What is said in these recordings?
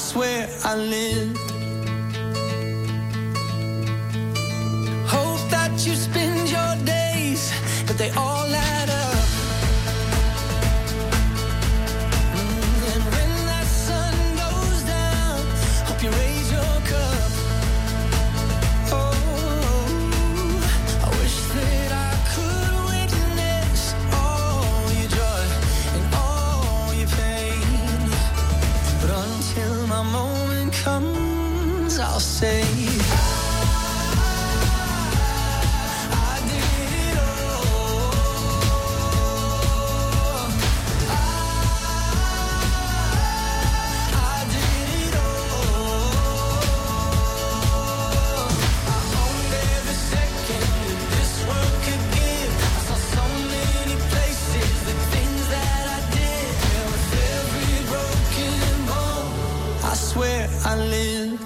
swear I lived. Hope that you spend your days, but they all add up. And when that sun goes down, hope you raise your cup. Oh, I wish that I could witness all your joy and all your pain. But until my moment comes, I'll say I lived.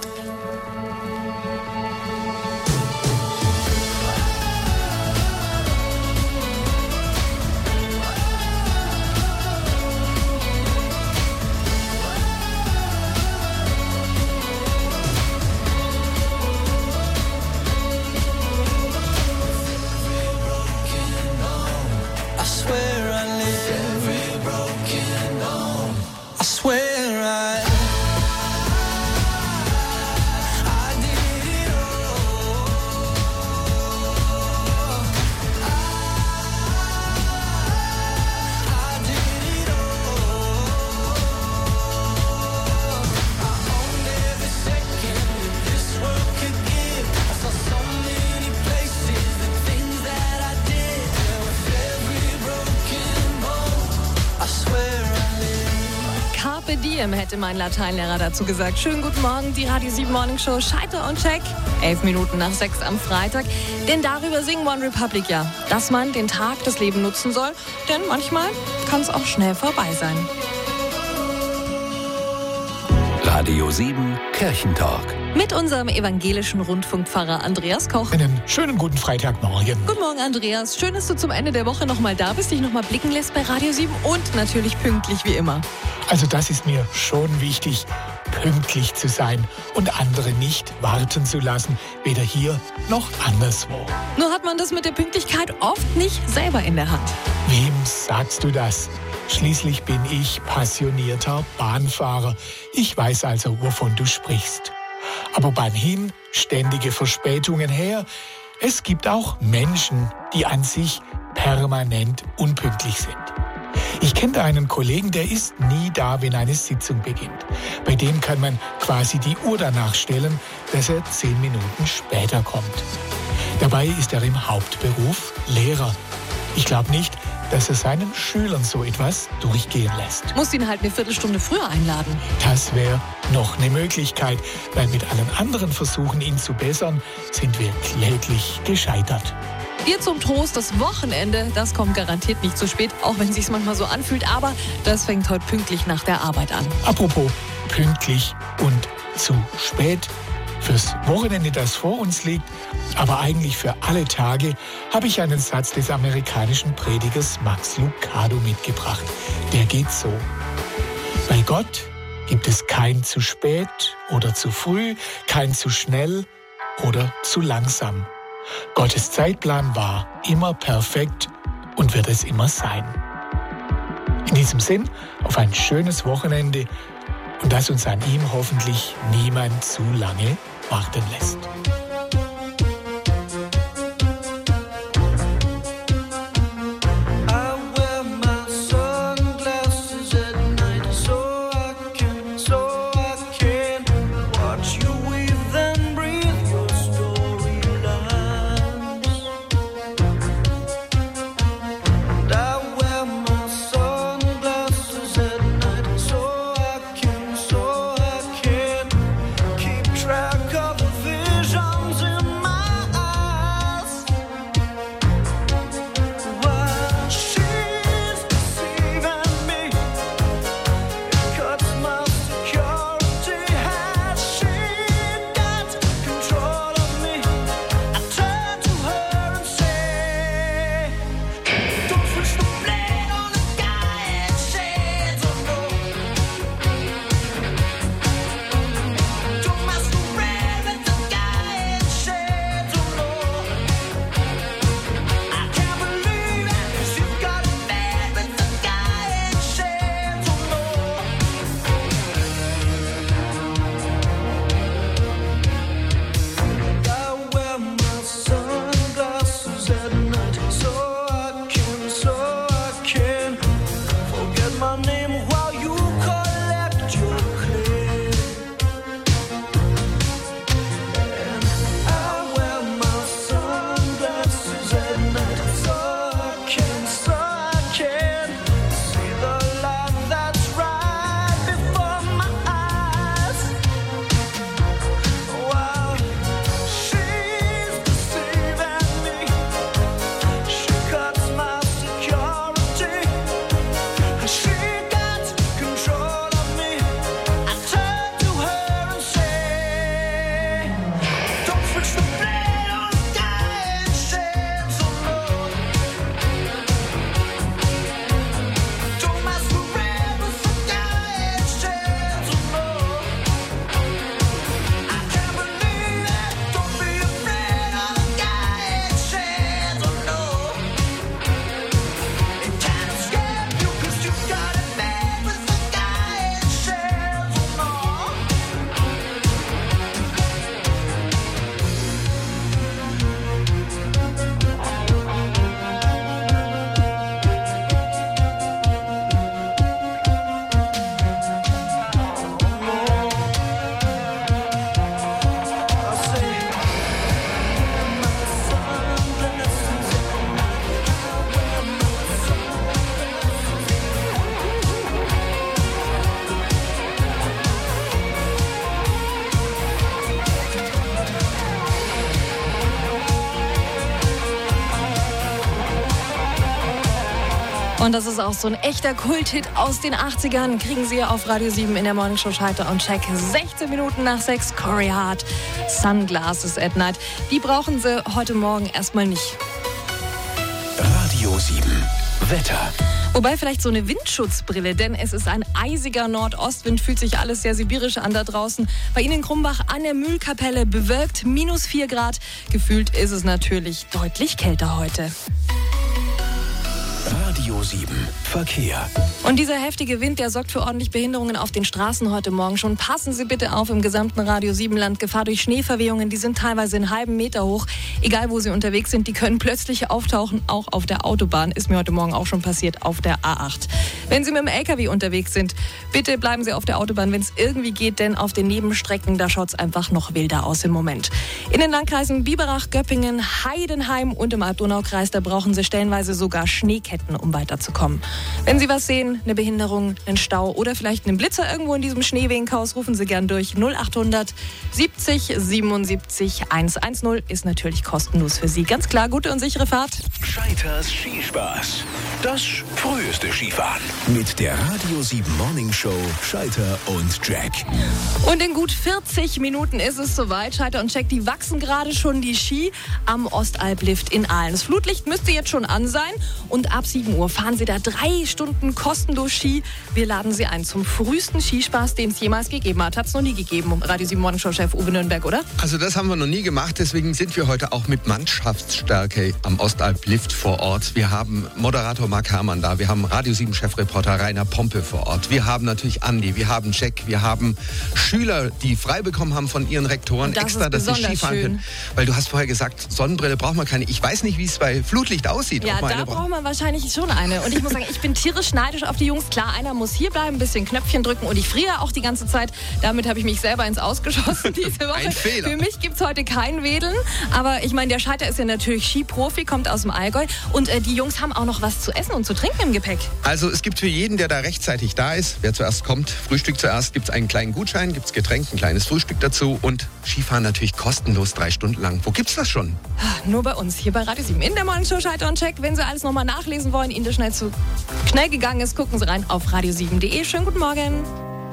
I swear I lived. Every broken bone. I swear I Diem, hätte mein Lateinlehrer dazu gesagt. Schönen guten Morgen, die Radio 7 Morning Show Scheiter und Check. 11 Minuten nach 6 am Freitag. Denn darüber singen One Republic ja, dass man den Tag, das Leben nutzen soll. Denn manchmal kann es auch schnell vorbei sein. Radio 7 Kirchentalk. Mit unserem evangelischen Rundfunkpfarrer Andreas Koch. Einen schönen guten Freitagmorgen. Guten Morgen, Andreas. Schön, dass du zum Ende der Woche nochmal da bist, dich nochmal blicken lässt bei Radio 7 und natürlich pünktlich wie immer. Also das ist mir schon wichtig, pünktlich zu sein und andere nicht warten zu lassen, weder hier noch anderswo. Nur hat man das mit der Pünktlichkeit oft nicht selber in der Hand. Wem sagst du das? Schließlich bin ich passionierter Bahnfahrer. Ich weiß also, wovon du sprichst. Aber Bahn hin, ständige Verspätungen her. Es gibt auch Menschen, die an sich permanent unpünktlich sind. Ich kenne da einen Kollegen, der ist nie da, wenn eine Sitzung beginnt. Bei dem kann man quasi die Uhr danach stellen, dass er 10 Minuten später kommt. Dabei ist er im Hauptberuf Lehrer. Ich glaube nicht, dass er seinen Schülern so etwas durchgehen lässt. Muss ihn halt eine Viertelstunde früher einladen. Das wäre noch eine Möglichkeit, weil mit allen anderen Versuchen, ihn zu bessern, sind wir kläglich gescheitert. Dir zum Trost, das Wochenende, das kommt garantiert nicht zu spät, auch wenn es sich manchmal so anfühlt, aber das fängt heute pünktlich nach der Arbeit an. Apropos pünktlich und zu spät. Fürs Wochenende, das vor uns liegt, aber eigentlich für alle Tage, habe ich einen Satz des amerikanischen Predigers Max Lucado mitgebracht. Der geht so: Bei Gott gibt es kein zu spät oder zu früh, kein zu schnell oder zu langsam. Gottes Zeitplan war immer perfekt und wird es immer sein. In diesem Sinn, auf ein schönes Wochenende und dass uns an ihm hoffentlich niemand zu lange warten lässt. Track of the vision my name while you collect your clay. And I wear my sunglasses at night so I can see the light that's right before my eyes. Wow, she's deceiving me. She cuts my security. She got control of me. I turn to her and say, don't switch the blade on the guy and shades on low. Don't masquerade with the guy and shades on low. I can't believe it. Don't be afraid of the guy and shades on low. It can't escape you 'cause you got it made with the guy and shades on low. Und das ist auch so ein echter Kulthit aus den 80ern. Kriegen Sie auf Radio 7 in der Morningshow Scheiter und Check. 16 Minuten nach 6, Corey Hart, Sunglasses at Night. Die brauchen Sie heute Morgen erstmal nicht. Radio 7. Wetter. Wobei vielleicht so eine Windschutzbrille, denn es ist ein eisiger Nordostwind, fühlt sich alles sehr sibirisch an da draußen. Bei Ihnen in Krumbach an der Mühlkapelle bewölkt, -4 Grad. Gefühlt ist es natürlich deutlich kälter heute. Radio 7. Verkehr. Und dieser heftige Wind, der sorgt für ordentlich Behinderungen auf den Straßen heute Morgen schon. Passen Sie bitte auf im gesamten Radio 7 Land. Gefahr durch Schneeverwehungen, die sind teilweise einen halben Meter hoch. Egal wo Sie unterwegs sind, die können plötzlich auftauchen, auch auf der Autobahn. Ist mir heute Morgen auch schon passiert, auf der A8. Wenn Sie mit dem LKW unterwegs sind, bitte bleiben Sie auf der Autobahn, wenn es irgendwie geht, denn auf den Nebenstrecken, da schaut es einfach noch wilder aus im Moment. In den Landkreisen Biberach, Göppingen, Heidenheim und im Alb-Donau-Kreis, da brauchen Sie stellenweise sogar Schneeketten, um weiterzukommen. Wenn Sie was sehen, eine Behinderung, einen Stau oder vielleicht einen Blitzer irgendwo in diesem Schneewehenchaos, rufen Sie gern durch 0800 70 77 110. Ist natürlich kostenlos für Sie. Ganz klar, gute und sichere Fahrt. Scheiters Skispaß. Das früheste Skifahren. Mit der Radio 7 Morning Show Scheiter und Jack. Und in gut 40 Minuten ist es soweit. Scheiter und Check, die wachsen gerade schon die Ski am Ostalblift in Aalen. Das Flutlicht müsste jetzt schon an sein. Und ab 7 Uhr fahren Sie da 3 Stunden kostenlos Ski. Wir laden Sie ein zum frühesten Skispaß, den es jemals gegeben hat. Hat es noch nie gegeben, Radio 7 Morningshow-Chef Uwe Nürnberg, oder? Also das haben wir noch nie gemacht, deswegen sind wir heute auch mit Mannschaftsstärke am Ostalblift vor Ort. Wir haben Moderator Marc Herrmann da, wir haben Radio 7-Chefreporter Rainer Pompe vor Ort. Wir haben natürlich Andi, wir haben Jack, wir haben Schüler, die frei bekommen haben von ihren Rektoren extra, dass sie Skifahren können. Weil du hast vorher gesagt, Sonnenbrille braucht man keine. Ich weiß nicht, wie es bei Flutlicht aussieht. Ja, da braucht man wahrscheinlich schon eine. Und ich muss sagen, ich bin tierisch neidisch auf die Jungs. Klar, einer muss hier bleiben, ein bisschen Knöpfchen drücken und ich friere auch die ganze Zeit. Damit habe ich mich selber ins Ausgeschossen diese Woche. Ein Fehler. Für mich gibt es heute kein Wedeln. Aber ich meine, der Scheiter ist ja natürlich Skiprofi, kommt aus dem Allgäu. Und die Jungs haben auch noch was zu essen und zu trinken im Gepäck. Also es gibt für jeden, der da rechtzeitig da ist, wer zuerst kommt, Frühstück zuerst, gibt es einen kleinen Gutschein, gibt es Getränk, ein kleines Frühstück dazu und Skifahren natürlich kostenlos 3 Stunden lang. Wo gibt's das schon? Nur bei uns, hier bei Radio 7 in der Morningshow Scheiter und Check. Wenn Sie alles nochmal nachlesen wollen, Ihnen das schnell gegangen ist, gucken Sie rein auf radio7.de. Schönen guten Morgen.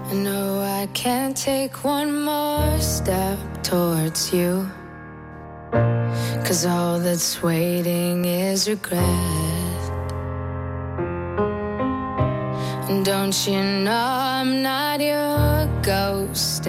No, I can't take one more step towards you, 'cause all that's waiting is regret. And don't you know I'm not your ghost